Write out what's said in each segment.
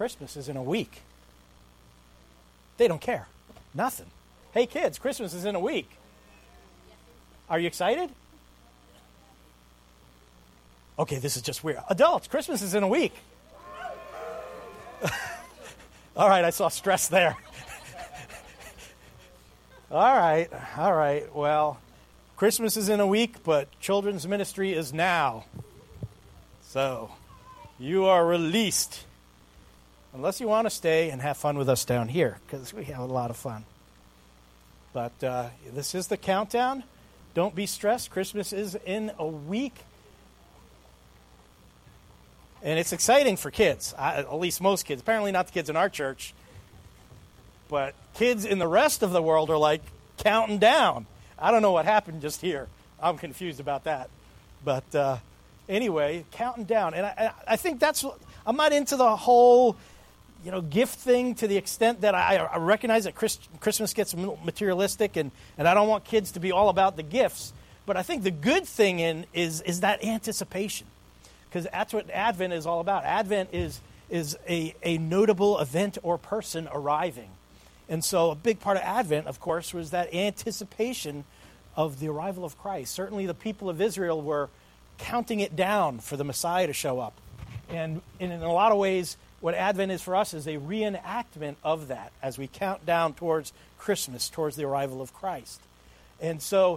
Christmas is in a week. They don't care. Nothing. Hey, kids, Christmas is in a week. Are you excited? Okay, this is just weird. Adults, Christmas is in a week. All right, I saw stress there. All right. Well, Christmas is in a week, but children's ministry is now. So, you are released. Unless you want to stay and have fun with us down here, because we have a lot of fun. But this is the countdown. Don't be stressed. Christmas is in a week. And it's exciting for kids, at least most kids. Apparently not the kids in our church. But kids in the rest of the world are like counting down. I don't know what happened just here. I'm confused about that. But anyway, counting down. And I think that's what, I'm not into the whole, gift thing to the extent that I recognize that Christmas gets materialistic and I don't want kids to be all about the gifts. But I think the good thing is that anticipation. Because that's what Advent is all about. Advent is a notable event or person arriving. And so a big part of Advent, of course, was that anticipation of the arrival of Christ. Certainly the people of Israel were counting it down for the Messiah to show up. And in a lot of ways, what Advent is for us is a reenactment of that as we count down towards Christmas, towards the arrival of Christ. And so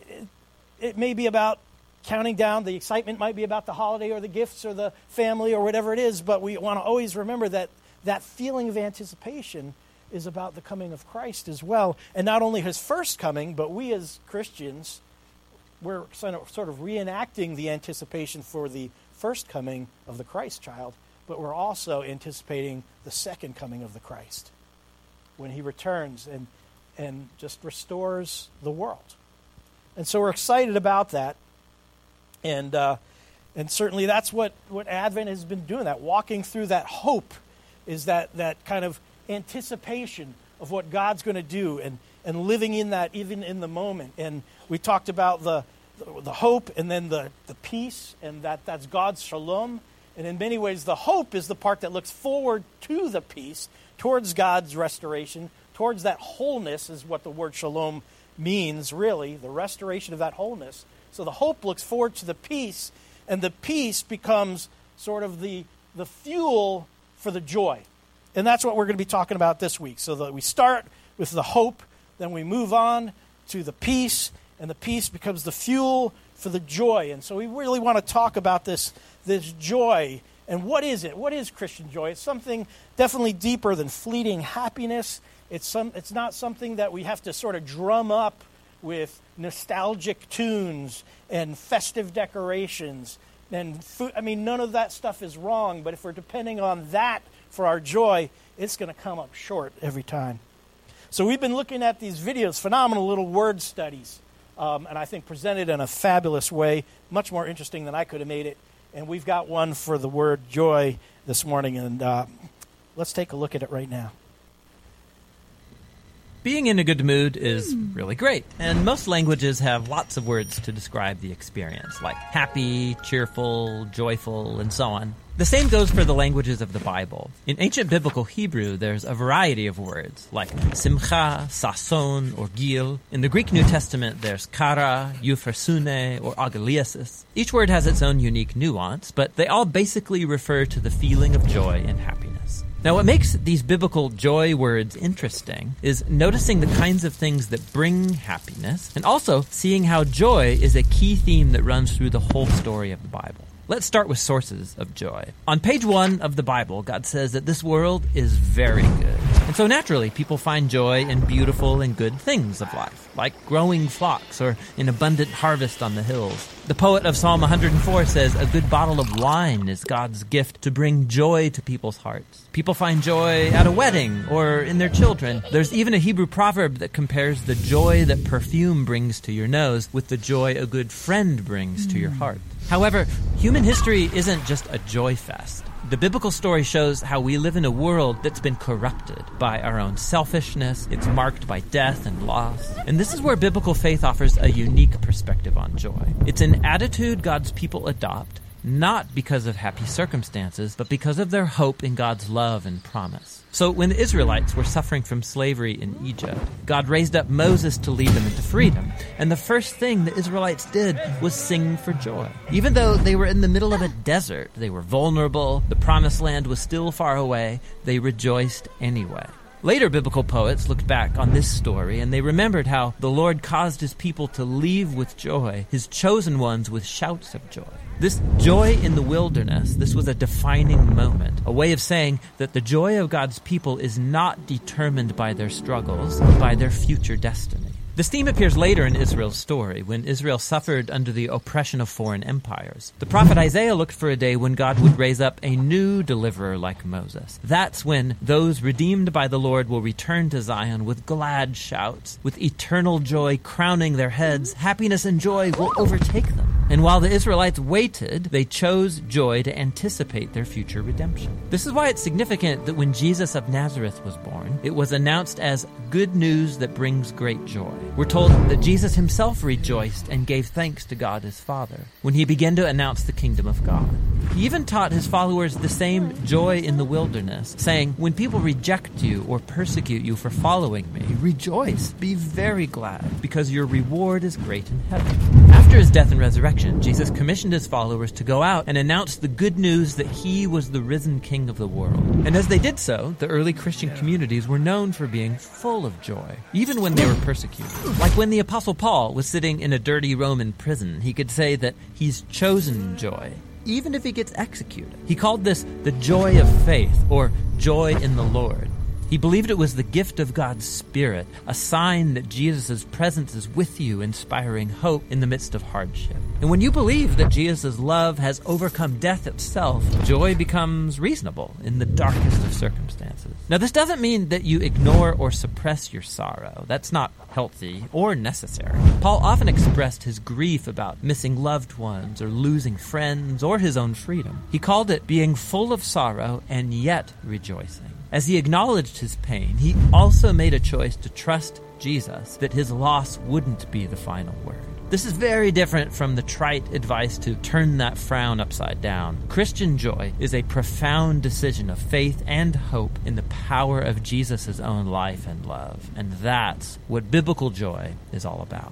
it may be about counting down. The excitement might be about the holiday or the gifts or the family or whatever it is, but we want to always remember that feeling of anticipation is about the coming of Christ as well. And not only his first coming, but we as Christians, we're sort of reenacting the anticipation for the first coming of the Christ child, but we're also anticipating the second coming of the Christ when he returns and just restores the world. And so we're excited about that. And certainly that's what Advent has been doing, that walking through that hope is that kind of anticipation of what God's going to do and living in that even in the moment. And we talked about the hope and then the peace, and that's God's shalom. And in many ways, the hope is the part that looks forward to the peace, towards God's restoration, towards that wholeness is what the word shalom means, really, the restoration of that wholeness. So the hope looks forward to the peace, and the peace becomes sort of the fuel for the joy. And that's what we're going to be talking about this week. So that we start with the hope, then we move on to the peace, and the peace becomes the fuel for the joy. And so we really want to talk about this joy. And what is it? What is Christian joy? It's something definitely deeper than fleeting happiness. It's not something that we have to sort of drum up with nostalgic tunes and festive decorations and food. I mean, none of that stuff is wrong, but if we're depending on that for our joy, it's going to come up short every time. So we've been looking at these videos, phenomenal little word studies, and I think presented in a fabulous way, much more interesting than I could have made it. And we've got one for the word joy this morning, and let's take a look at it right now. Being in a good mood is really great, and most languages have lots of words to describe the experience, like happy, cheerful, joyful, and so on. The same goes for the languages of the Bible. In ancient biblical Hebrew, there's a variety of words, like simcha, sason, or gil. In the Greek New Testament, there's kara, euphrosune, or agaliasis. Each word has its own unique nuance, but they all basically refer to the feeling of joy and happiness. Now, what makes these biblical joy words interesting is noticing the kinds of things that bring happiness, and also seeing how joy is a key theme that runs through the whole story of the Bible. Let's start with sources of joy. On page 1 of the Bible, God says that this world is very good. And so naturally, people find joy in beautiful and good things of life, like growing flocks or an abundant harvest on the hills. The poet of Psalm 104 says, a good bottle of wine is God's gift to bring joy to people's hearts. People find joy at a wedding or in their children. There's even a Hebrew proverb that compares the joy that perfume brings to your nose with the joy a good friend brings to your heart. However, human history isn't just a joy fest. The biblical story shows how we live in a world that's been corrupted by our own selfishness. It's marked by death and loss. And this is where biblical faith offers a unique perspective on joy. It's an attitude God's people adopt not because of happy circumstances, but because of their hope in God's love and promise. So when the Israelites were suffering from slavery in Egypt, God raised up Moses to lead them into freedom. And the first thing the Israelites did was sing for joy. Even though they were in the middle of a desert, they were vulnerable, the promised land was still far away, they rejoiced anyway. Later biblical poets looked back on this story and they remembered how the Lord caused his people to leave with joy, his chosen ones with shouts of joy. This joy in the wilderness, this was a defining moment, a way of saying that the joy of God's people is not determined by their struggles, but by their future destiny. This theme appears later in Israel's story, when Israel suffered under the oppression of foreign empires. The prophet Isaiah looked for a day when God would raise up a new deliverer like Moses. That's when those redeemed by the Lord will return to Zion with glad shouts, with eternal joy crowning their heads. Happiness and joy will overtake them. And while the Israelites waited, they chose joy to anticipate their future redemption. This is why it's significant that when Jesus of Nazareth was born, it was announced as good news that brings great joy. We're told that Jesus himself rejoiced and gave thanks to God his Father when he began to announce the kingdom of God. He even taught his followers the same joy in the wilderness, saying, when people reject you or persecute you for following me, rejoice, be very glad, because your reward is great in heaven. After his death and resurrection, Jesus commissioned his followers to go out and announce the good news that he was the risen King of the world. And as they did so, the early Christian communities were known for being full of joy, even when they were persecuted. Like when the Apostle Paul was sitting in a dirty Roman prison, he could say that he's chosen joy, even if he gets executed. He called this the joy of faith, or joy in the Lord. He believed it was the gift of God's Spirit, a sign that Jesus' presence is with you, inspiring hope in the midst of hardship. And when you believe that Jesus' love has overcome death itself, joy becomes reasonable in the darkest of circumstances. Now, this doesn't mean that you ignore or suppress your sorrow. That's not healthy or necessary. Paul often expressed his grief about missing loved ones or losing friends or his own freedom. He called it being full of sorrow and yet rejoicing. As he acknowledged his pain, he also made a choice to trust Jesus that his loss wouldn't be the final word. This is very different from the trite advice to turn that frown upside down. Christian joy is a profound decision of faith and hope in the power of Jesus' own life and love. And that's what biblical joy is all about.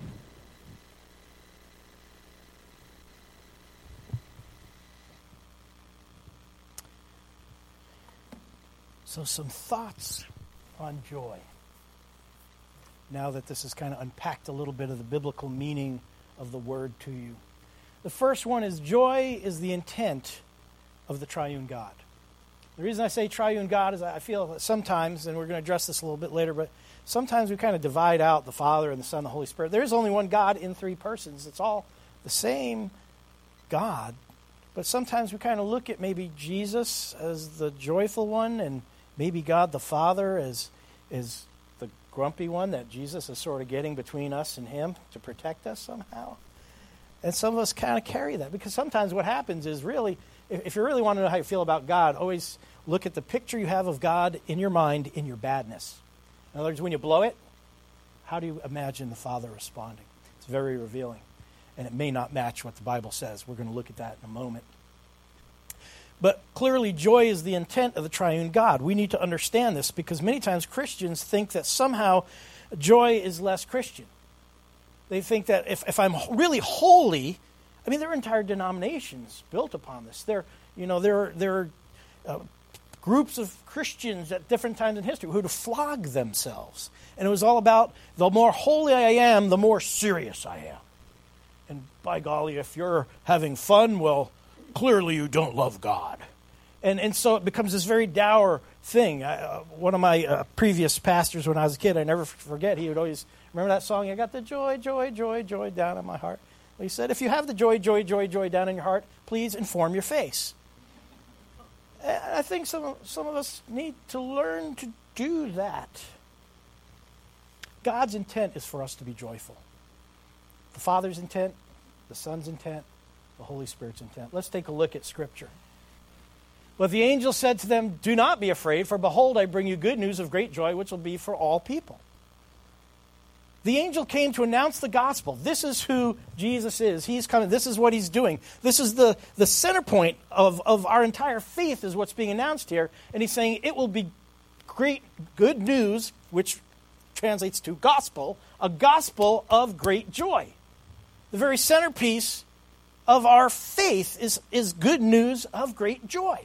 So some thoughts on joy. Now that this has kind of unpacked a little bit of the biblical meaning of the word to you. The first one is joy is the intent of the triune God. The reason I say triune God is I feel that sometimes, and we're going to address this a little bit later, but sometimes we kind of divide out the Father and the Son and the Holy Spirit. There is only one God in three persons. It's all the same God. But sometimes we kind of look at maybe Jesus as the joyful one and maybe God the Father as the grumpy one that Jesus is sort of getting between us and him to protect us somehow. And some of us kind of carry that because sometimes what happens is really, if you really want to know how you feel about God, always look at the picture you have of God in your mind in your badness. In other words, when you blow it, how do you imagine the Father responding? It's very revealing. And it may not match what the Bible says. We're going to look at that in a moment. But clearly, joy is the intent of the triune God. We need to understand this because many times Christians think that somehow joy is less Christian. They think that if I'm really holy, I mean, there are entire denominations built upon this. There are groups of Christians at different times in history who would flog themselves. And it was all about the more holy I am, the more serious I am. And by golly, if you're having fun, well, clearly you don't love God. And so it becomes this very dour thing. One of my previous pastors when I was a kid, I never forget, he would always, remember that song, I got the joy, joy, joy, joy down in my heart. He said, if you have the joy, joy, joy, joy down in your heart, please inform your face. And I think some of us need to learn to do that. God's intent is for us to be joyful. The Father's intent, the Son's intent, the Holy Spirit's intent. Let's take a look at Scripture. But the angel said to them, do not be afraid, for behold, I bring you good news of great joy, which will be for all people. The angel came to announce the gospel. This is who Jesus is. He's coming. This is what he's doing. This is the center point of our entire faith is what's being announced here. And he's saying it will be great good news, which translates to gospel, a gospel of great joy. The very centerpiece of our faith is good news of great joy.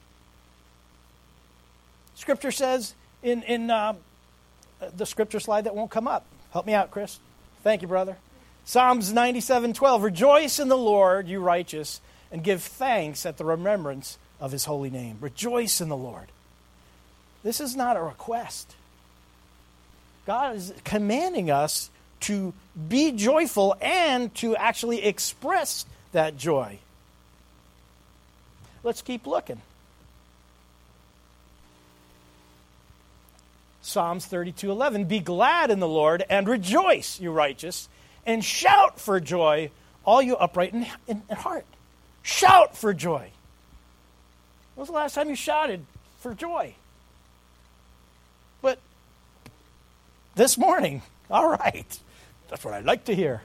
Scripture says in the scripture slide that won't come up. Help me out, Chris. Thank you, brother. Psalms 97:12. Rejoice in the Lord, you righteous, and give thanks at the remembrance of his holy name. Rejoice in the Lord. This is not a request. God is commanding us to be joyful and to actually express that joy. Let's keep looking. Psalms 32:11, be glad in the Lord and rejoice, you righteous, and shout for joy, all you upright in heart. Shout for joy. When was the last time you shouted for joy? But this morning, all right. That's what I'd like to hear.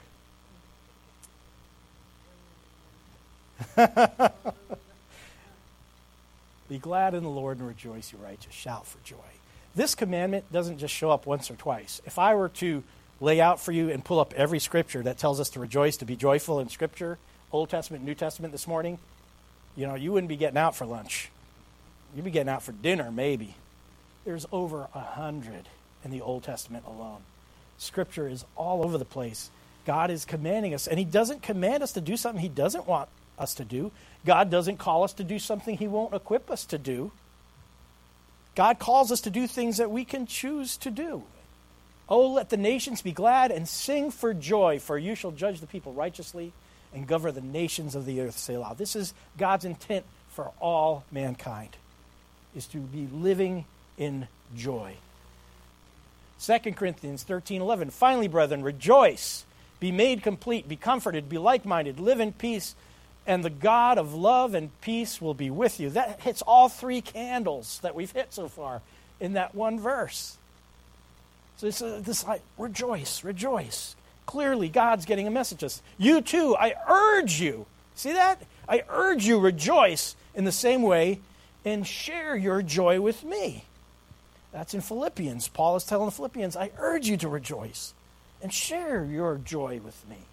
Be glad in the Lord and rejoice, you righteous. Shout for joy. This commandment doesn't just show up once or twice. If I were to lay out for you and pull up every scripture that tells us to rejoice, to be joyful in Scripture, Old Testament, New Testament this morning, you wouldn't be getting out for lunch. You'd be getting out for dinner, maybe. There's over 100 in the Old Testament alone. Scripture is all over the place. God is commanding us, and he doesn't command us to do something he doesn't want us to do. God doesn't call us to do something he won't equip us to do. God calls us to do things that we can choose to do. Oh, let the nations be glad and sing for joy, for you shall judge the people righteously and govern the nations of the earth. Selah. This is God's intent for all mankind, is to be living in joy. 2 Corinthians 13:11, finally, brethren, rejoice, be made complete, be comforted, be like-minded, live in peace, and the God of love and peace will be with you. That hits all three candles that we've hit so far in that one verse. So it's this like, rejoice, rejoice. Clearly, God's getting a message to us. You too, I urge you. See that? I urge you, rejoice in the same way and share your joy with me. That's in Philippians. Paul is telling the Philippians, I urge you to rejoice and share your joy with me.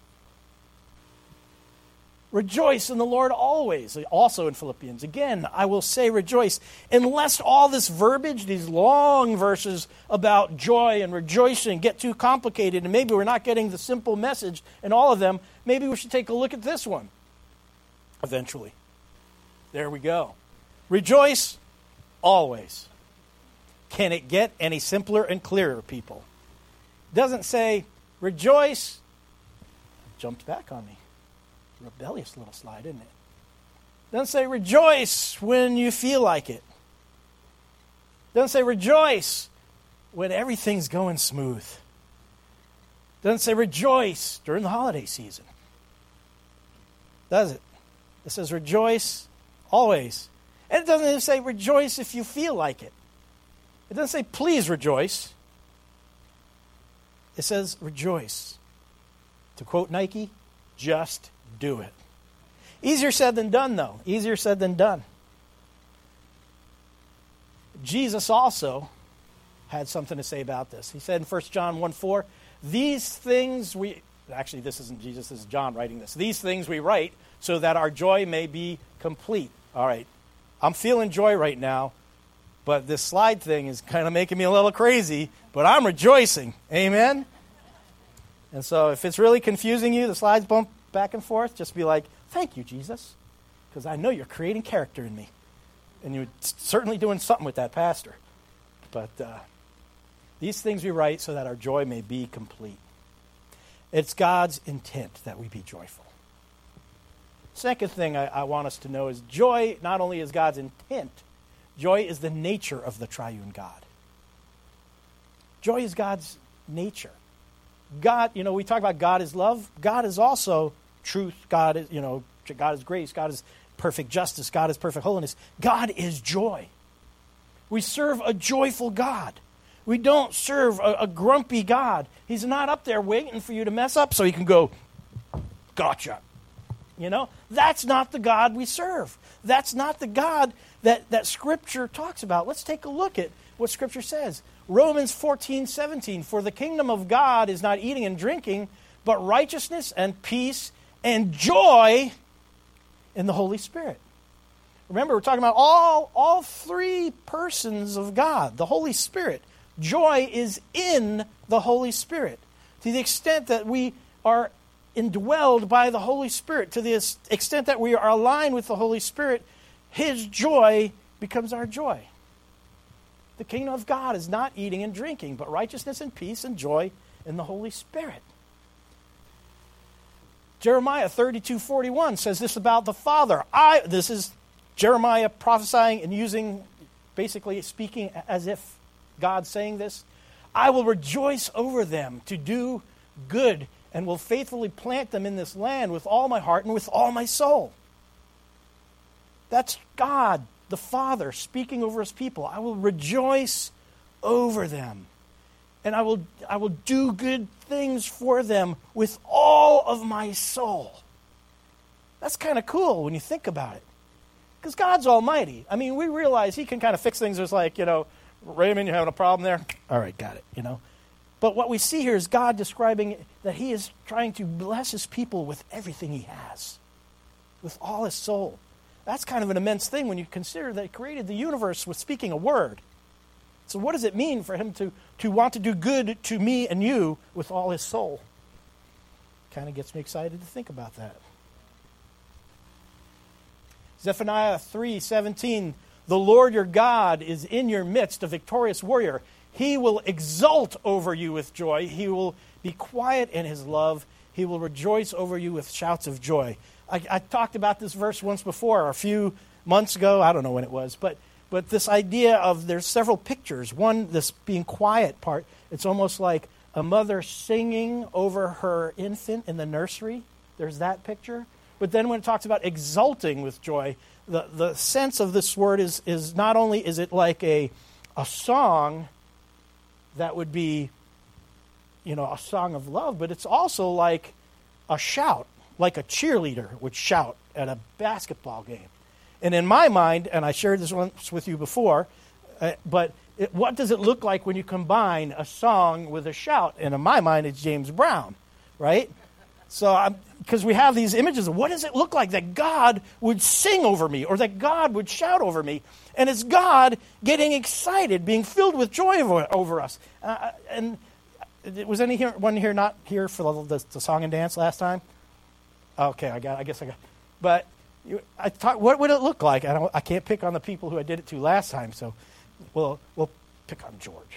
Rejoice in the Lord always. Also in Philippians. Again, I will say rejoice. Unless all this verbiage, these long verses about joy and rejoicing get too complicated and maybe we're not getting the simple message in all of them, maybe we should take a look at this one eventually. There we go. Rejoice always. Can it get any simpler and clearer, people? It doesn't say rejoice. Jumped back on me. Rebellious little slide, isn't it? Doesn't say rejoice when you feel like it. Doesn't say rejoice when everything's going smooth. Doesn't say rejoice during the holiday season. Does it? It says rejoice always. And it doesn't even say rejoice if you feel like it. It doesn't say please rejoice. It says rejoice. To quote Nike, just do it. Easier said than done, though. Easier said than done. Jesus also had something to say about this. He said in 1 John 1:4, these things we... Actually, this isn't Jesus, this is John writing this. These things we write so that our joy may be complete. All right, I'm feeling joy right now, but this slide thing is kind of making me a little crazy, but I'm rejoicing. Amen? And so if it's really confusing you, the slides bump back and forth, just be like, thank you, Jesus, because I know you're creating character in me. And you're certainly doing something with that, Pastor. But these things we write so that our joy may be complete. It's God's intent that we be joyful. Second thing I want us to know is joy not only is God's intent, joy is the nature of the triune God. Joy is God's nature. God, we talk about God is love. God is also truth. God is, God is grace. God is perfect justice. God is perfect holiness. God is joy. We serve a joyful God. We don't serve a grumpy God. He's not up there waiting for you to mess up so he can go, gotcha. You know, that's not the God we serve. That's not the God that Scripture talks about. Let's take a look at what Scripture says. Romans 14:17, for the kingdom of God is not eating and drinking, but righteousness and peace and joy in the Holy Spirit. Remember, we're talking about all three persons of God, the Holy Spirit. Joy is in the Holy Spirit. To the extent that we are indwelled by the Holy Spirit, to the extent that we are aligned with the Holy Spirit, His joy becomes our joy. The kingdom of God is not eating and drinking, but righteousness and peace and joy in the Holy Spirit. Jeremiah 32:41 says this about the Father. This is Jeremiah prophesying and using, basically speaking as if God's saying this. I will rejoice over them to do good and will faithfully plant them in this land with all my heart and with all my soul. That's God, the Father, speaking over His people. I will rejoice over them. And I will do good things for them with all of my soul. That's kind of cool when you think about it. Because God's almighty. I mean, we realize He can kind of fix things. It's like, Raymond, you're having a problem there? All right, got it, But what we see here is God describing that He is trying to bless His people with everything He has, with all His soul. That's kind of an immense thing when you consider that He created the universe with speaking a word. So what does it mean for Him to want to do good to me and you with all His soul? Kind of gets me excited to think about that. Zephaniah 3:17, the Lord your God is in your midst, a victorious warrior. He will exult over you with joy. He will be quiet in His love. He will rejoice over you with shouts of joy. I talked about this verse once before, a few months ago. I don't know when it was, but this idea of there's several pictures. One, this being quiet part, it's almost like a mother singing over her infant in the nursery. There's that picture. But then when it talks about exulting with joy, the sense of this word is not only is it like a song that would be, a song of love, but it's also like a shout, like a cheerleader would shout at a basketball game. And in my mind, and I shared this once with you before, what does it look like when you combine a song with a shout? And in my mind, it's James Brown, right? So, because we have these images of what does it look like that God would sing over me or that God would shout over me? And it's God getting excited, being filled with joy over us. And was anyone here not here for the song and dance last time? Okay, I guess I got. But I thought, what would it look like? I can't pick on the people who I did it to last time, so we'll pick on George.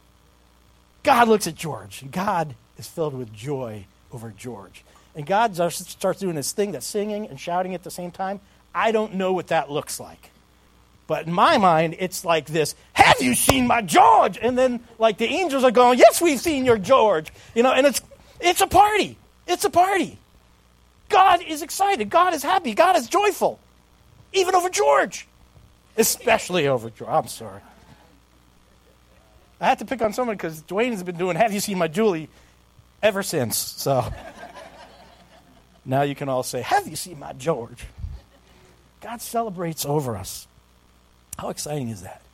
God looks at George, and God is filled with joy over George. And God starts doing this thing that's singing and shouting at the same time. I don't know what that looks like. But in my mind, it's like this, have you seen my George? And then like the angels are going, yes, we've seen your George. And it's a party. It's a party. God is excited. God is happy. God is joyful. Even over George. Especially over George. I'm sorry. I had to pick on someone because Dwayne has been doing have you seen my Julie ever since. So now you can all say, have you seen my George? God celebrates over us. How exciting is that?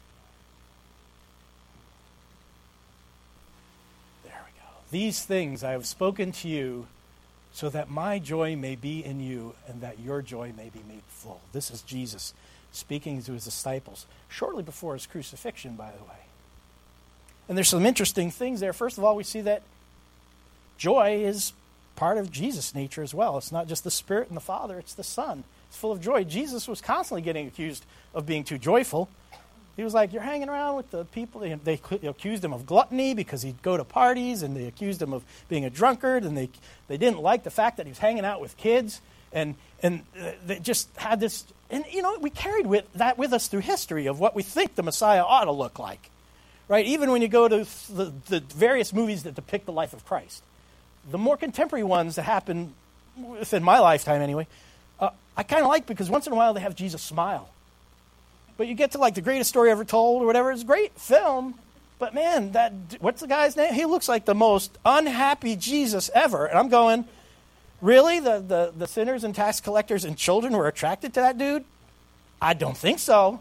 There we go. These things I have spoken to you so that my joy may be in you and that your joy may be made full. This is Jesus speaking to His disciples shortly before His crucifixion, by the way. And there's some interesting things there. First of all, we see that joy is part of Jesus' nature as well. It's not just the Spirit and the Father, it's the Son. It's full of joy. Jesus was constantly getting accused of being too joyful. He was like, you're hanging around with the people. They accused him of gluttony because he'd go to parties, and they accused him of being a drunkard, and they didn't like the fact that he was hanging out with kids, and they just had this, and we carried that with us through history of what we think the Messiah ought to look like, right? Even when you go to the various movies that depict the life of Christ, the more contemporary ones that happen within my lifetime anyway, I kind of like because once in a while they have Jesus smile. But you get to like The Greatest Story Ever Told or whatever, it's a great film, But man, what's the guy's name? He looks like the most unhappy Jesus ever. And I'm going, really? The sinners and tax collectors and children were attracted to that dude? I don't think so.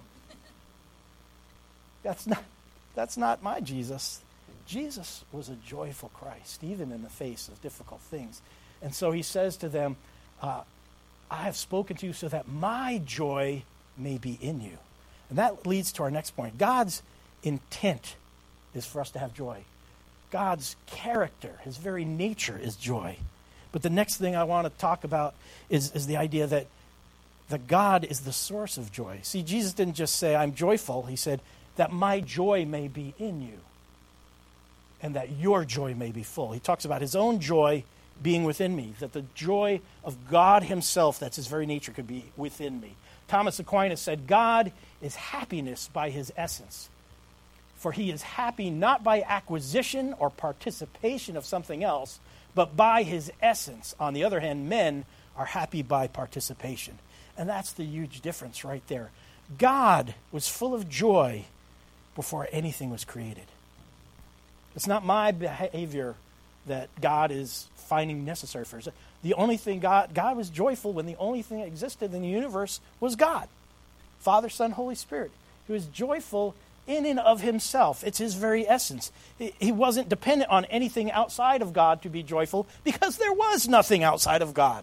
That's not my Jesus. Jesus was a joyful Christ, even in the face of difficult things. And so he says to them, I have spoken to you so that my joy may be in you. And that leads to our next point. God's intent is for us to have joy. God's character, his very nature is joy. But the next thing I want to talk about is the idea that God is the source of joy. See, Jesus didn't just say, I'm joyful. He said, that my joy may be in you and that your joy may be full. He talks about his own joy being within me, that the joy of God himself, that's his very nature, could be within me. Thomas Aquinas said, God is happiness by his essence. For he is happy not by acquisition or participation of something else, but by his essence. On the other hand, men are happy by participation. And that's the huge difference right there. God was full of joy before anything was created. It's not my behavior that God is finding necessary for us. The only thing God was joyful when the only thing that existed in the universe was God. Father, Son, Holy Spirit. He was joyful in and of himself. It's his very essence. He wasn't dependent on anything outside of God to be joyful because there was nothing outside of God.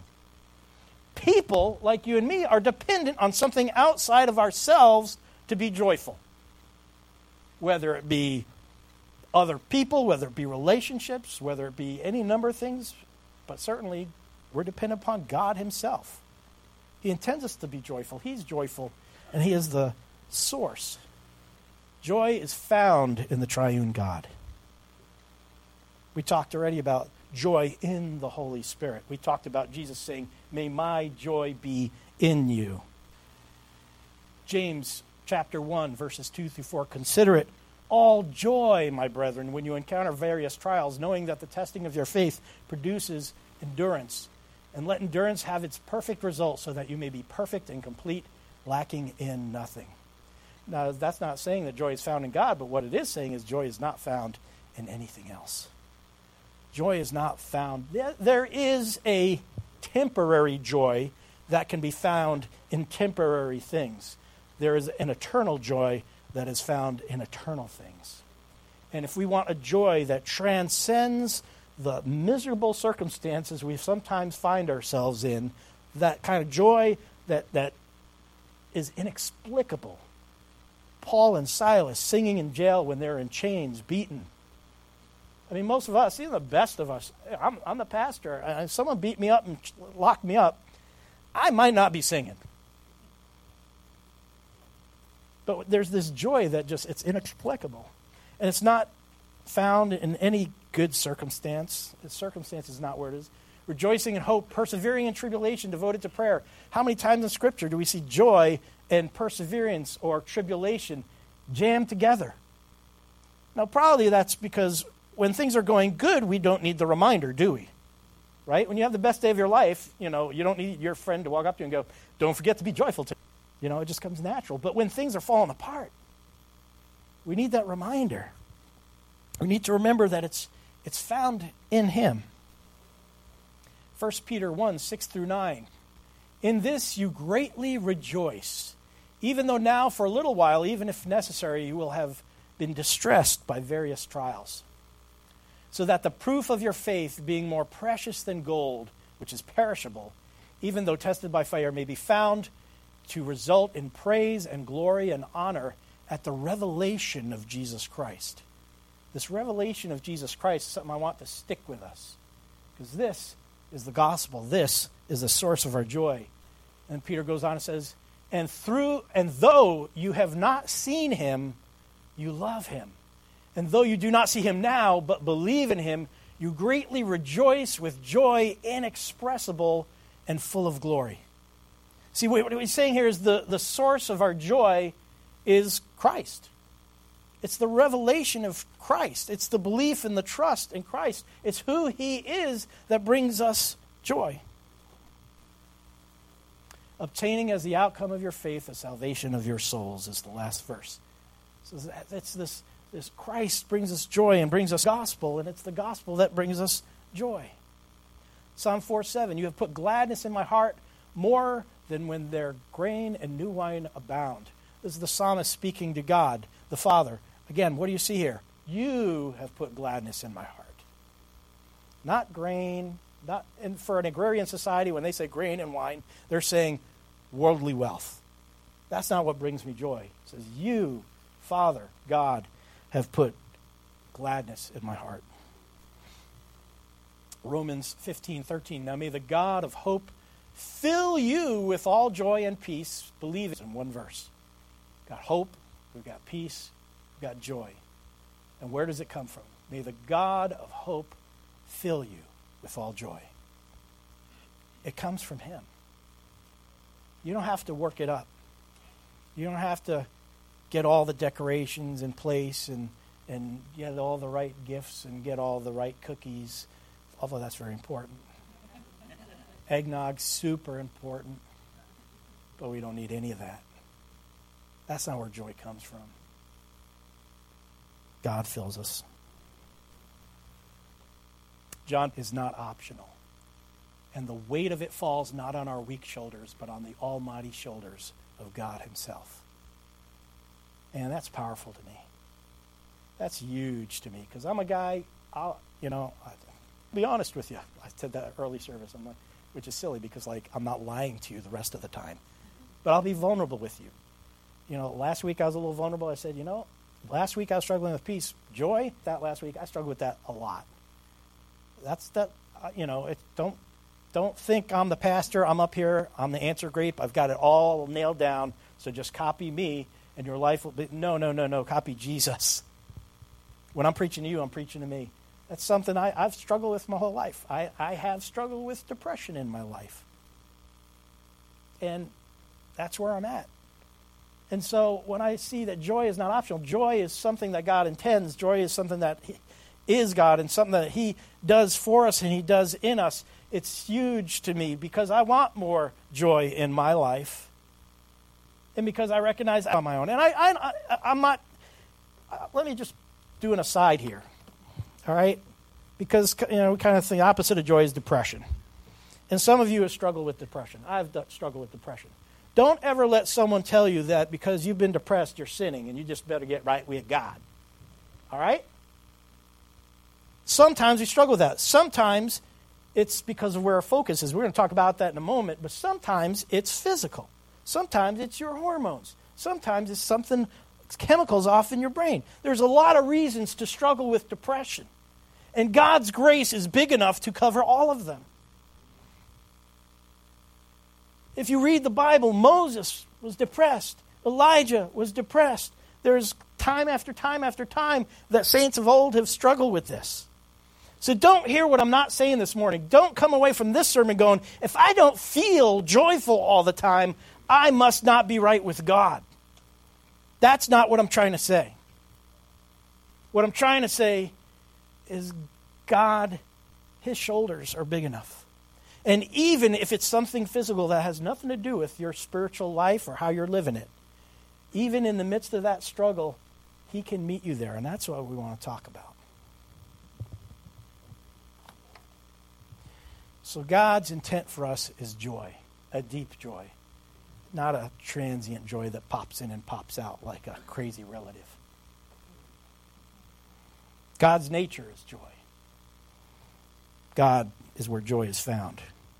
People like you and me are dependent on something outside of ourselves to be joyful. Whether it be other people, whether it be relationships, whether it be any number of things, but certainly we're dependent upon God himself. He intends us to be joyful. He's joyful, and he is the source. Joy is found in the triune God. We talked already about joy in the Holy Spirit. We talked about Jesus saying, may my joy be in you. James chapter 1, verses 2 through 4. Consider it all joy, my brethren, when you encounter various trials, knowing that the testing of your faith produces endurance. And let endurance have its perfect result so that you may be perfect and complete, lacking in nothing. Now, that's not saying that joy is found in God, but what it is saying is joy is not found in anything else. Joy is not found. There is a temporary joy that can be found in temporary things. There is an eternal joy that is found in eternal things. And if we want a joy that transcends the miserable circumstances we sometimes find ourselves in, that kind of joy that is inexplicable. Paul and Silas singing in jail when they're in chains, beaten. I mean, most of us, even the best of us, I'm the pastor. If someone beat me up and locked me up, I might not be singing. But there's this joy that it's inexplicable. And it's not found in any good circumstance. The circumstance is not where it is. Rejoicing in hope, persevering in tribulation, devoted to prayer. How many times in Scripture do we see joy and perseverance or tribulation jammed together? Now, probably that's because when things are going good, we don't need the reminder, do we? Right? When you have the best day of your life, you don't need your friend to walk up to you and go, don't forget to be joyful today. It just comes natural. But when things are falling apart, we need that reminder. We need to remember that it's found in him. 1 Peter 1, 6 through 9. In this you greatly rejoice, even though now for a little while, even if necessary, you will have been distressed by various trials, so that the proof of your faith, being more precious than gold, which is perishable, even though tested by fire, may be found to result in praise and glory and honor at the revelation of Jesus Christ. This revelation of Jesus Christ is something I want to stick with us, because this is the gospel. This is the source of our joy. And Peter goes on and says, and though you have not seen him, you love him. And though you do not see him now, but believe in him, you greatly rejoice with joy inexpressible and full of glory. See, what he's saying here is the source of our joy is Christ. It's the revelation of Christ. It's the belief and the trust in Christ. It's who he is that brings us joy. Obtaining as the outcome of your faith the salvation of your souls is the last verse. So it's this This Christ brings us joy and brings us gospel, and it's the gospel that brings us joy. Psalm 4:7, you have put gladness in my heart more than when their grain and new wine abound. This is the psalmist speaking to God, the Father. Again, what do you see here? You have put gladness in my heart. Not grain, and for an agrarian society, when they say grain and wine, they're saying worldly wealth. That's not what brings me joy. It says, you, Father, God, have put gladness in my heart. Romans 15:13. Now may the God of hope fill you with all joy and peace. Believe it in one verse. We've got hope, we've got peace, we've got joy. And where does it come from? May the God of hope fill you with all joy. It comes from him. You don't have to work it up. You don't have to get all the decorations in place and get all the right gifts and get all the right cookies, although that's very important. Eggnog's super important, but we don't need any of that. That's not where joy comes from. God fills us. John is not optional. And the weight of it falls not on our weak shoulders, but on the almighty shoulders of God himself. And that's powerful to me. That's huge to me, because I'm a guy, I'll be honest with you. I said that early service, which is silly because I'm not lying to you the rest of the time. But I'll be vulnerable with you. Last week I was a little vulnerable. I said, last week I was struggling with peace. Joy, that last week, I struggled with that a lot. Don't think I'm the pastor, I'm up here, I'm the answer grape, I've got it all nailed down, so just copy me and your life will be, no, copy Jesus. When I'm preaching to you, I'm preaching to me. That's something I've struggled with my whole life. I have struggled with depression in my life. And that's where I'm at. And so when I see that joy is not optional, joy is something that God intends, joy is something that is God and something that he does for us and he does in us, it's huge to me because I want more joy in my life and because I recognize I'm on my own. And I'm not, let me just do an aside here, all right? Because, we kind of think the opposite of joy is depression. And some of you have struggled with depression. I've struggled with depression. Don't ever let someone tell you that because you've been depressed, you're sinning and you just better get right with God, all right? Sometimes we struggle with that. Sometimes it's because of where our focus is. We're going to talk about that in a moment, but sometimes it's physical. Sometimes it's your hormones. Sometimes it's chemicals off in your brain. There's a lot of reasons to struggle with depression. And God's grace is big enough to cover all of them. If you read the Bible, Moses was depressed. Elijah was depressed. There's time after time after time that saints of old have struggled with this. So don't hear what I'm not saying this morning. Don't come away from this sermon going, if I don't feel joyful all the time, I must not be right with God. That's not what I'm trying to say. What I'm trying to say is God, his shoulders are big enough. And even if it's something physical that has nothing to do with your spiritual life or how you're living it, even in the midst of that struggle, he can meet you there. And that's what we want to talk about. So God's intent for us is joy, a deep joy, not a transient joy that pops in and pops out like a crazy relative. God's nature is joy. God is where joy is found.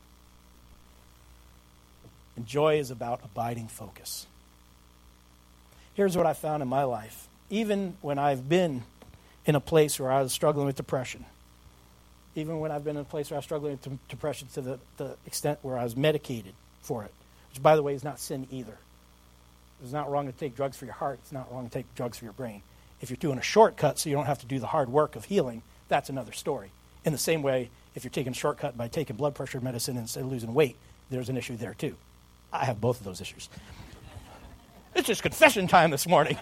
And joy is about abiding focus. Here's what I found in my life. Even when I've been in a place where I was struggling with depression, even when I've been in a place where I was struggling with depression to the extent where I was medicated for it, which, by the way, is not sin either. It's not wrong to take drugs for your heart. It's not wrong to take drugs for your brain. If you're doing a shortcut so you don't have to do the hard work of healing, that's another story. In the same way, if you're taking a shortcut by taking blood pressure medicine instead of losing weight, there's an issue there too. I have both of those issues. It's just confession time this morning.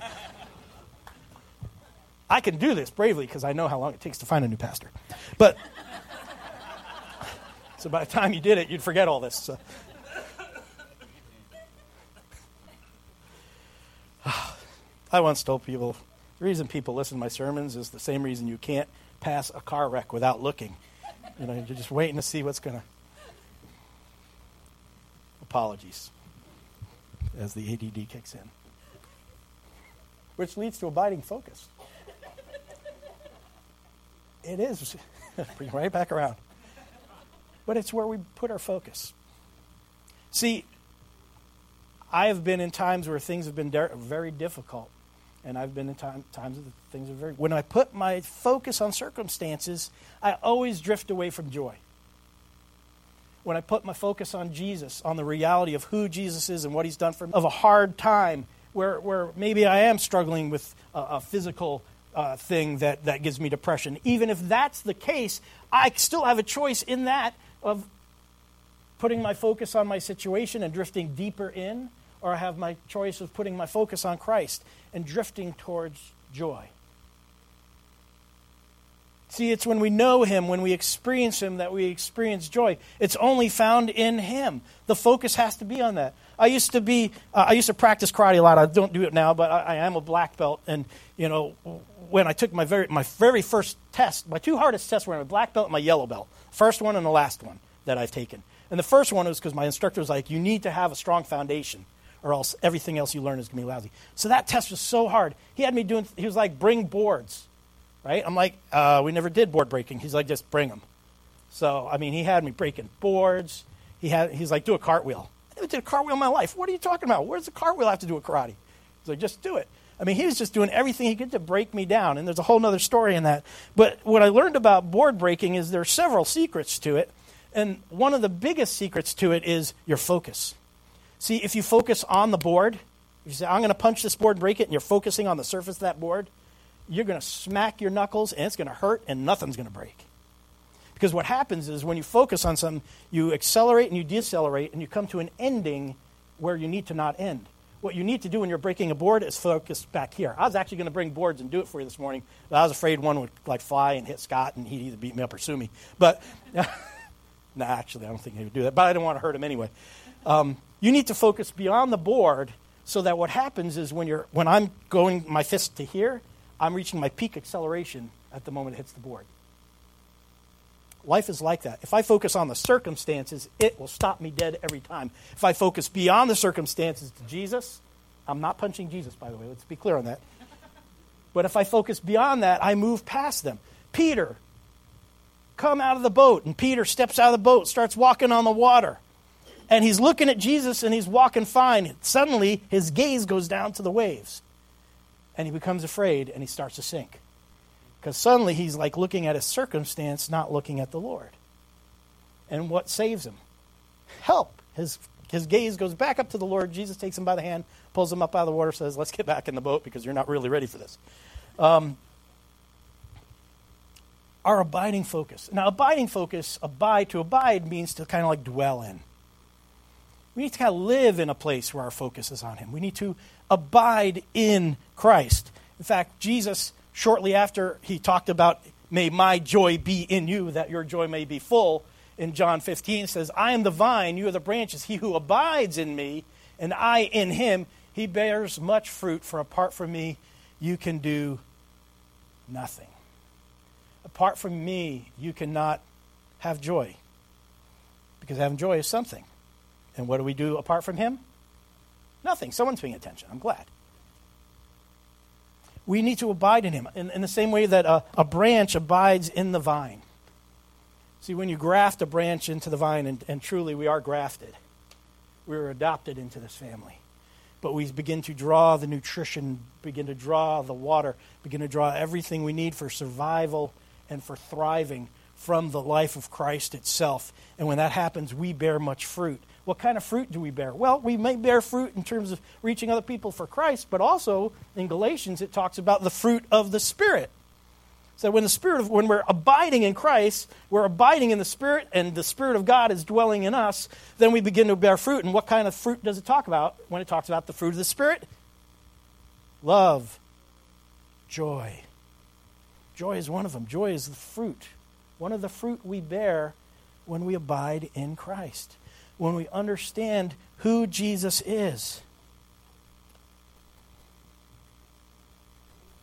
I can do this bravely because I know how long it takes to find a new pastor. But so by the time you did it, you'd forget all this. So. I once told people, The reason people listen to my sermons is the same reason you can't pass a car wreck without looking. You're just waiting to see what's going to... Apologies as the ADD kicks in. Which leads to abiding focus. It is. Bring it right back around. But it's where we put our focus. See, I have been in times where things have been very difficult. And I've been in times that things are very... When I put my focus on circumstances, I always drift away from joy. When I put my focus on Jesus, on the reality of who Jesus is and what he's done for me, of a hard time where maybe I am struggling with a physical thing that gives me depression. Even if that's the case, I still have a choice in that of putting my focus on my situation and drifting deeper in, or I have my choice of putting my focus on Christ and drifting towards joy. See, it's when we know him, when we experience him, that we experience joy. It's only found in him. The focus has to be on that. I used to practice karate a lot. I don't do it now, but I am a black belt. And, when I took my very first test, my two hardest tests were my black belt and my yellow belt. First one and the last one that I've taken. And the first one was because my instructor was like, you need to have a strong foundation, or else everything else you learn is going to be lousy. So that test was so hard. He was like, bring boards, right? I'm like, we never did board breaking. He's like, just bring them. So, he had me breaking boards. He's like, do a cartwheel. I never did a cartwheel in my life. What are you talking about? Where does a cartwheel have to do with karate? He's like, just do it. He was just doing everything he could to break me down, and there's a whole other story in that. But what I learned about board breaking is there are several secrets to it, and one of the biggest secrets to it is your focus. See, if you focus on the board, if you say, I'm going to punch this board and break it, and you're focusing on the surface of that board, you're going to smack your knuckles, and it's going to hurt, and nothing's going to break. Because what happens is when you focus on something, you accelerate and you decelerate, and you come to an ending where you need to not end. What you need to do when you're breaking a board is focus back here. I was actually going to bring boards and do it for you this morning, but I was afraid one would fly and hit Scott, and he'd either beat me up or sue me. But, actually, I don't think he would do that, but I didn't want to hurt him anyway. You need to focus beyond the board so that what happens is when I'm going my fist to here, I'm reaching my peak acceleration at the moment it hits the board. Life is like that. If I focus on the circumstances, it will stop me dead every time. If I focus beyond the circumstances to Jesus, I'm not punching Jesus, by the way. Let's be clear on that. But if I focus beyond that, I move past them. Peter, come out of the boat. And Peter steps out of the boat, starts walking on the water. And he's looking at Jesus, and he's walking fine. Suddenly, his gaze goes down to the waves. And he becomes afraid, and he starts to sink. Because suddenly he's like looking at his circumstance, not looking at the Lord. And what saves him? Help. His gaze goes back up to the Lord. Jesus takes him by the hand, pulls him up out of the water, says, let's get back in the boat because you're not really ready for this. Our abiding focus. Now, abiding focus, to abide means to kind of like dwell in. We need to kind of live in a place where our focus is on him. We need to abide in Christ. In fact, Jesus, shortly after he talked about, may my joy be in you, that your joy may be full, in John 15 says, I am the vine, you are the branches. He who abides in me, and I in him, he bears much fruit, for apart from me, you can do nothing. Apart from me, you cannot have joy, because having joy is something. And what do we do apart from him? Nothing. Someone's paying attention. I'm glad. We need to abide in him in the same way that a branch abides in the vine. See, when you graft a branch into the vine, and truly we are grafted, we are adopted into this family. But we begin to draw the nutrition, begin to draw the water, begin to draw everything we need for survival and for thriving from the life of Christ itself. And when that happens, we bear much fruit. What kind of fruit do we bear? Well, we may bear fruit in terms of reaching other people for Christ, but also in Galatians it talks about the fruit of the Spirit. So when we're abiding in Christ, we're abiding in the Spirit, and the Spirit of God is dwelling in us, then we begin to bear fruit. And what kind of fruit does it talk about when it talks about the fruit of the Spirit? Love, joy. Joy is one of them. Joy is the fruit. One of the fruit we bear when we abide in Christ, when we understand who Jesus is.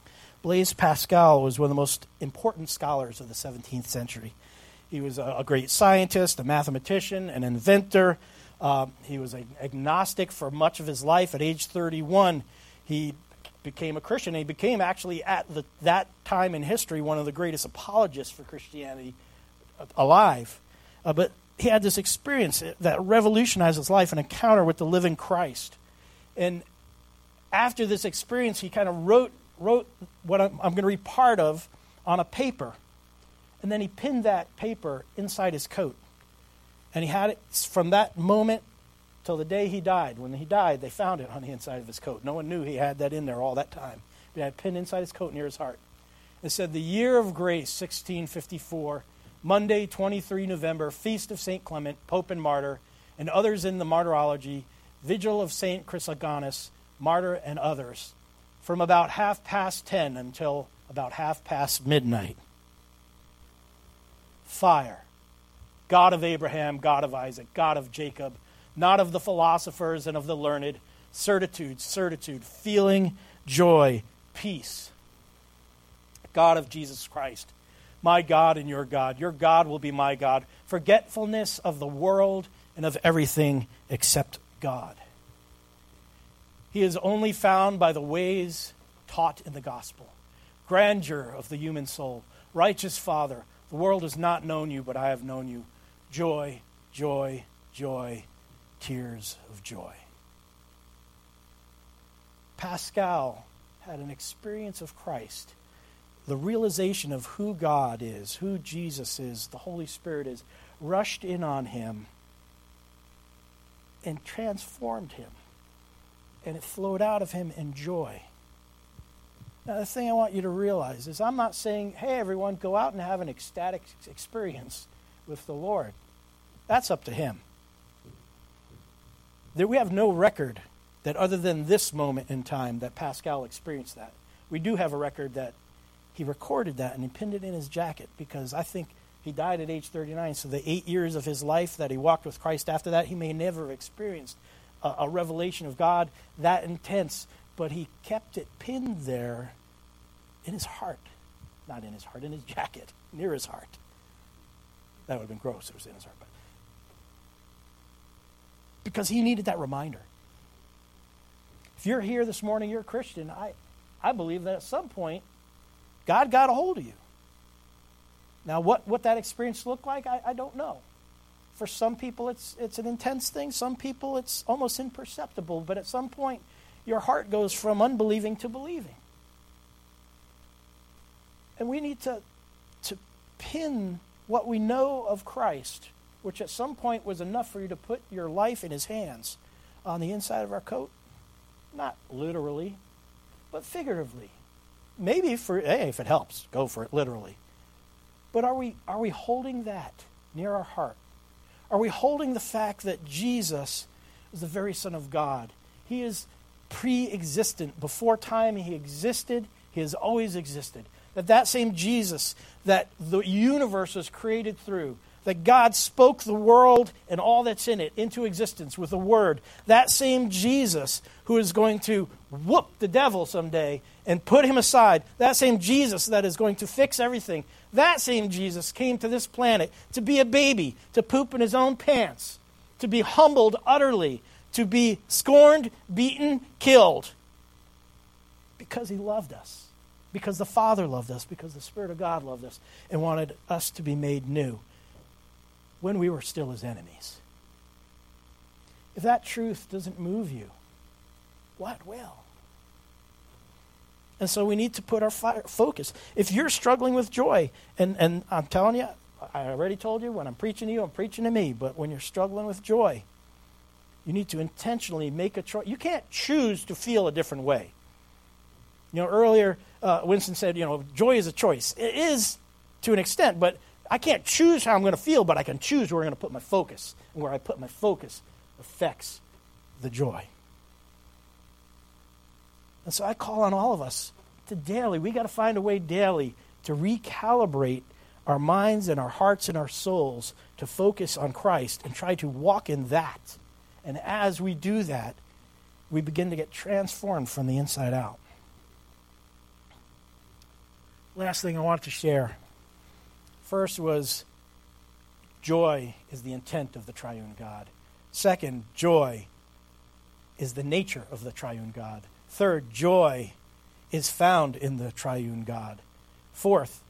Blaise Pascal was one of the most important scholars of the 17th century. He was a great scientist, a mathematician, an inventor. He was agnostic for much of his life. At age 31, he became a Christian. He became actually, at that time in history, one of the greatest apologists for Christianity alive. But he had this experience that revolutionized his life, an encounter with the living Christ. And after this experience, he kind of wrote what I'm going to read part of on a paper. And then he pinned that paper inside his coat. And he had it from that moment till the day he died. When he died, they found it on the inside of his coat. No one knew he had that in there all that time. He had it pinned inside his coat near his heart. It said, "The year of grace, 1654, Monday, 23 November, Feast of St. Clement, Pope and Martyr, and others in the Martyrology, Vigil of St. Chrysogonus, Martyr and others, from about 10:30 until about midnight. Fire, God of Abraham, God of Isaac, God of Jacob, not of the philosophers and of the learned, certitude, feeling, joy, peace. God of Jesus Christ, my God and your God will be my God, forgetfulness of the world and of everything except God. He is only found by the ways taught in the gospel. Grandeur of the human soul, righteous Father, the world has not known you, but I have known you. Joy, joy, joy, tears of joy." Pascal had an experience of Christ, the realization of who God is, who Jesus is, the Holy Spirit is, rushed in on him and transformed him. And it flowed out of him in joy. Now, the thing I want you to realize is I'm not saying, hey, everyone, go out and have an ecstatic experience with the Lord. That's up to him. We have no record that other than this moment in time that Pascal experienced that. We do have a record that he recorded that and he pinned it in his jacket because I think he died at age 39. So the 8 years of his life that he walked with Christ after that, he may never have experienced a revelation of God that intense, but he kept it pinned there in his heart. Not in his heart, in his jacket, near his heart. That would have been gross if it was in his heart. But because he needed that reminder. If you're here this morning, you're a Christian, I believe that at some point, God got a hold of you. Now, what that experience looked like, I don't know. For some people, it's an intense thing. Some people, it's almost imperceptible. But at some point, your heart goes from unbelieving to believing. And we need to pin what we know of Christ, which at some point was enough for you to put your life in his hands, on the inside of our coat. Not literally, but figuratively. Maybe if it helps, go for it literally. But are we holding that near our heart? Are we holding the fact that Jesus is the very Son of God? He is pre-existent. Before time he existed, he has always existed. That same Jesus that the universe was created through, that God spoke the world and all that's in it into existence with a word, that same Jesus who is going to whoop the devil someday and put him aside, that same Jesus that is going to fix everything, that same Jesus came to this planet to be a baby, to poop in his own pants, to be humbled utterly, to be scorned, beaten, killed, because he loved us, because the Father loved us, because the Spirit of God loved us and wanted us to be made new when we were still his enemies. If that truth doesn't move you, what will? And so we need to put our focus. If you're struggling with joy, and I'm telling you, I already told you, when I'm preaching to you, I'm preaching to me, but when you're struggling with joy, you need to intentionally make a choice. You can't choose to feel a different way. You know, earlier, Winston said, joy is a choice. It is to an extent, but I can't choose how I'm going to feel, but I can choose where I'm going to put my focus. And where I put my focus affects the joy. And so I call on all of us to daily, we got to find a way daily to recalibrate our minds and our hearts and our souls to focus on Christ and try to walk in that. And as we do that, we begin to get transformed from the inside out. last thing I wanted to share. First was joy is the intent of the triune God. Second, joy is the nature of the triune God. Third, joy is found in the triune God. Fourth,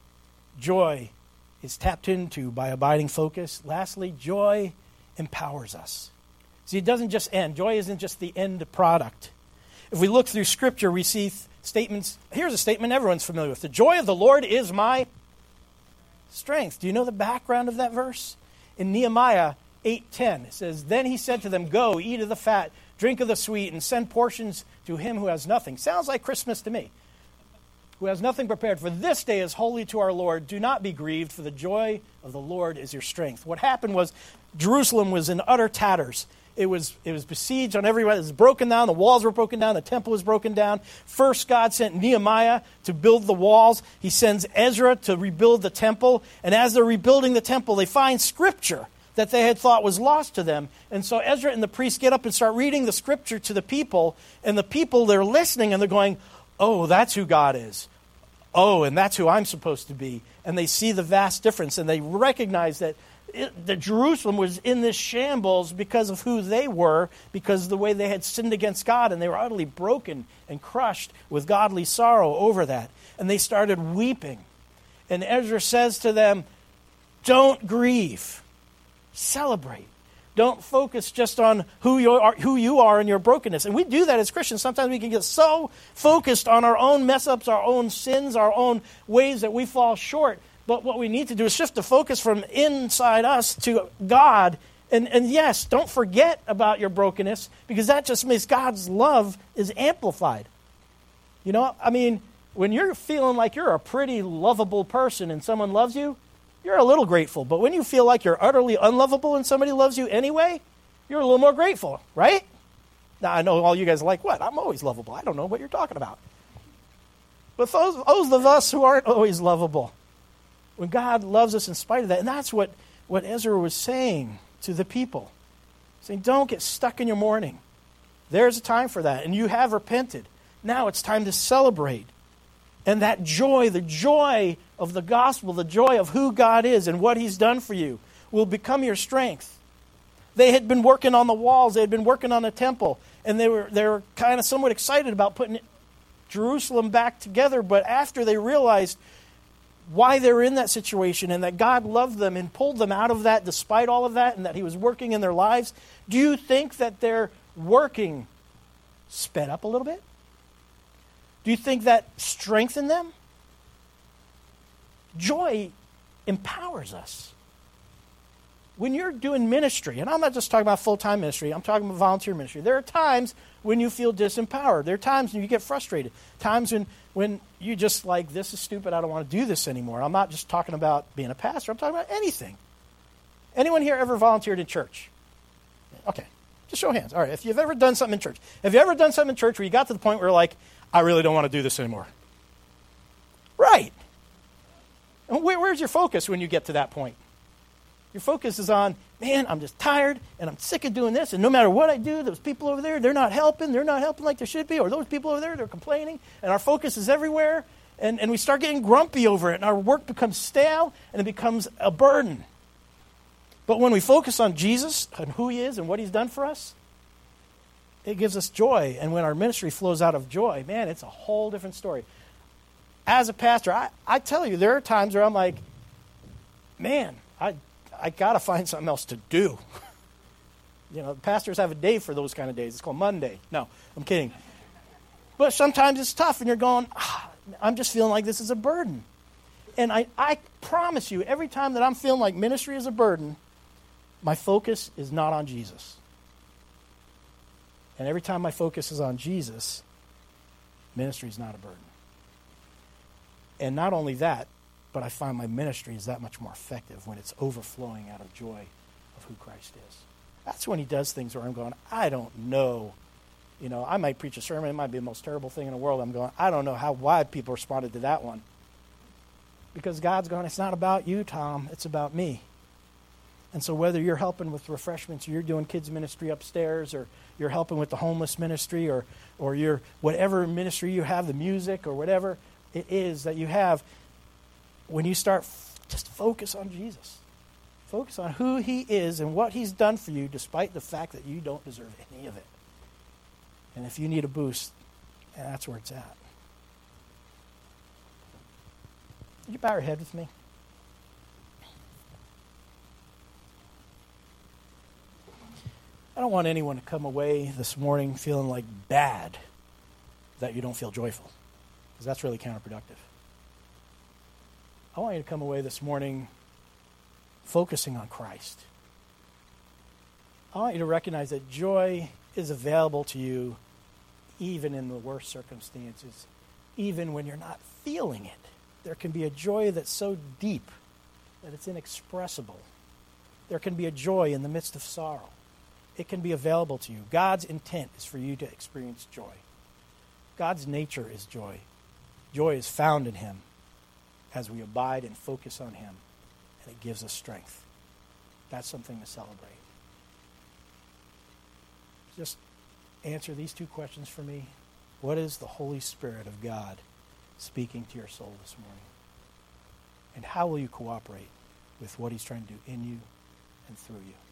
joy is tapped into by abiding focus. Lastly, joy empowers us. See, it doesn't just end. Joy isn't just the end product. If we look through Scripture, we see statements. Here's a statement everyone's familiar with. The joy of the Lord is my strength. Do you know the background of that verse? In Nehemiah 8:10, it says, "Then he said to them, 'Go, eat of the fat, drink of the sweet, and send portions to him who has nothing.'" Sounds like Christmas to me. "Who has nothing prepared. For this day is holy to our Lord. Do not be grieved, for the joy of the Lord is your strength." What happened was Jerusalem was in utter tatters. It was besieged on every way. It was broken down. The walls were broken down. The temple was broken down. First, God sent Nehemiah to build the walls. He sends Ezra to rebuild the temple. And as they're rebuilding the temple, they find Scripture that they had thought was lost to them. And so Ezra and the priests get up and start reading the Scripture to the people. And the people, they're listening and they're going, "Oh, that's who God is. Oh, and that's who I'm supposed to be." And they see the vast difference. And they recognize that Jerusalem was in this shambles because of who they were, because of the way they had sinned against God, and they were utterly broken and crushed with godly sorrow over that. And they started weeping. And Ezra says to them, "Don't grieve. Celebrate. Don't focus just on who you are in your brokenness." And we do that as Christians. Sometimes we can get so focused on our own mess-ups, our own sins, our own ways that we fall short. But what we need to do is shift the focus from inside us to God. And yes, don't forget about your brokenness, because that just means God's love is amplified. You know, I mean, when you're feeling like you're a pretty lovable person and someone loves you, you're a little grateful. But when you feel like you're utterly unlovable and somebody loves you anyway, you're a little more grateful, right? Now, I know all you guys are like, "What? I'm always lovable." I don't know what you're talking about. But those of us who aren't always lovable, when God loves us in spite of that, and that's what Ezra was saying to the people. Saying, don't get stuck in your mourning. There's a time for that, and you have repented. Now it's time to celebrate. And that joy, the joy of the gospel, the joy of who God is and what He's done for you, will become your strength. They had been working on the walls, they had been working on the temple, and they were kind of somewhat excited about putting Jerusalem back together, but after they realized why they were in that situation and that God loved them and pulled them out of that despite all of that, and that He was working in their lives, do you think that their working sped up a little bit? Do you think that strengthened them? Joy empowers us. When you're doing ministry, and I'm not just talking about full-time ministry, I'm talking about volunteer ministry, there are times when you feel disempowered. There are times when you get frustrated. Times when you just like, "This is stupid, I don't want to do this anymore." I'm not just talking about being a pastor, I'm talking about anything. Anyone here ever volunteered in church? Okay, just show hands. All right, if you've ever done something in church. Have you ever done something in church where you got to the point where you're like, "I really don't want to do this anymore"? Right. And where's your focus when you get to that point? Your focus is on, "Man, I'm just tired, and I'm sick of doing this, and no matter what I do, those people over there, they're not helping like they should be, or those people over there, they're complaining," and our focus is everywhere, and we start getting grumpy over it, and our work becomes stale, and it becomes a burden. But when we focus on Jesus and who He is and what He's done for us, it gives us joy, and when our ministry flows out of joy, man, it's a whole different story. As a pastor, I tell you, there are times where I'm like, "Man, I got to find something else to do." You know, pastors have a day for those kind of days. It's called Monday. No, I'm kidding. But sometimes it's tough, and you're going, "I'm just feeling like this is a burden." And I promise you, every time that I'm feeling like ministry is a burden, my focus is not on Jesus. And every time my focus is on Jesus, ministry is not a burden. And not only that, but I find my ministry is that much more effective when it's overflowing out of joy of who Christ is. That's when He does things where I'm going, "I don't know." You know, I might preach a sermon, it might be the most terrible thing in the world. I'm going, "I don't know why people responded to that one." Because God's going, "It's not about you, Tom. It's about me." And so whether you're helping with refreshments, or you're doing kids ministry upstairs, or you're helping with the homeless ministry, or you're whatever ministry you have, the music or whatever it is that you have, when you start, just focus on Jesus. Focus on who he is and what he's done for you, despite the fact that you don't deserve any of it. And if you need a boost, that's where it's at. Would you bow your head with me? I don't want anyone to come away this morning feeling like bad that you don't feel joyful, because that's really counterproductive. I want you to come away this morning focusing on Christ. I want you to recognize that joy is available to you even in the worst circumstances, even when you're not feeling it. There can be a joy that's so deep that it's inexpressible. There can be a joy in the midst of sorrow. It can be available to you. God's intent is for you to experience joy. God's nature is joy. Joy is found in him as we abide and focus on him, and it gives us strength. That's something to celebrate. Just answer these two questions for me. What is the Holy Spirit of God speaking to your soul this morning? And how will you cooperate with what he's trying to do in you and through you?